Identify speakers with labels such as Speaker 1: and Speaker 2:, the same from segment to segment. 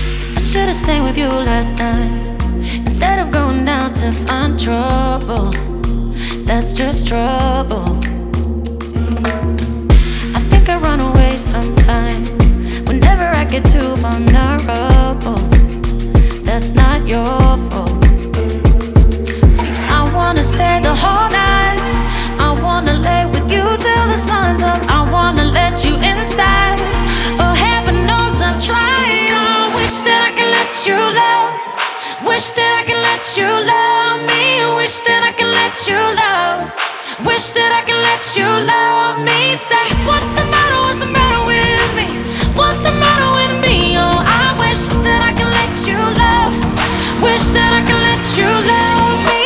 Speaker 1: I should've stayed with you last night instead of going down to find trouble. That's just trouble. I think I run away sometimes whenever I get too vulnerable. That's not your fault. See, I wanna stay the whole night. I wanna lay with you till the sun's up. I wanna let you inside. Oh, heaven knows I've tried. I wish that I could let you love. Wish that I could let you love me. Wish that I could let you love. Wish that I could let you love me. Say, what's the matter? What's the matter with me? What's the matter with me? Oh, I wish that I could let you love. Wish that I could let you love me.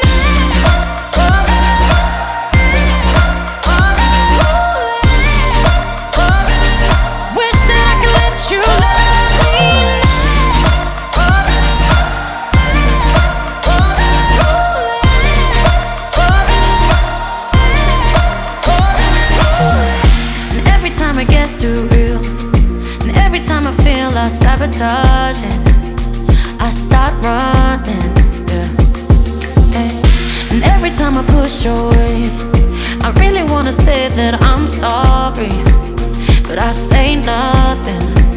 Speaker 1: Wish that I could let you love me. And every time it gets too real, and every time I feel I sabotage it, I start running, yeah. And every time I push away, I really wanna say that I'm sorry, but I say nothing.